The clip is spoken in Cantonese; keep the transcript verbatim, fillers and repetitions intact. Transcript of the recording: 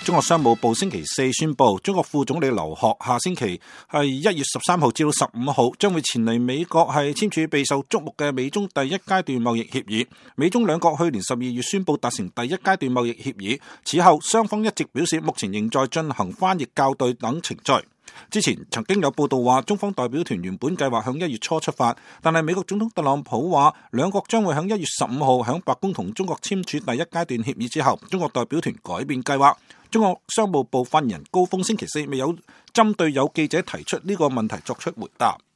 中國商務部星期四宣布，中國副總理劉鶴下星期係一月十三號至到十五號將會前嚟美國係簽署備受矚目嘅美中第一階段貿易協議。美中兩國去年十二月宣布達成第一階段貿易協議，此後雙方一直表示目前仍在進行翻譯校對等程序。之前曾經有報道話，中方代表團原本計劃響一月初出發，但係美國總統特朗普話，兩國將會響一月十五號響白宮同中國簽署第一階段協議之後，中國代表團改變計劃。中國商務部發言人高峰星期四未有針對有記者提出呢個問題作出回答。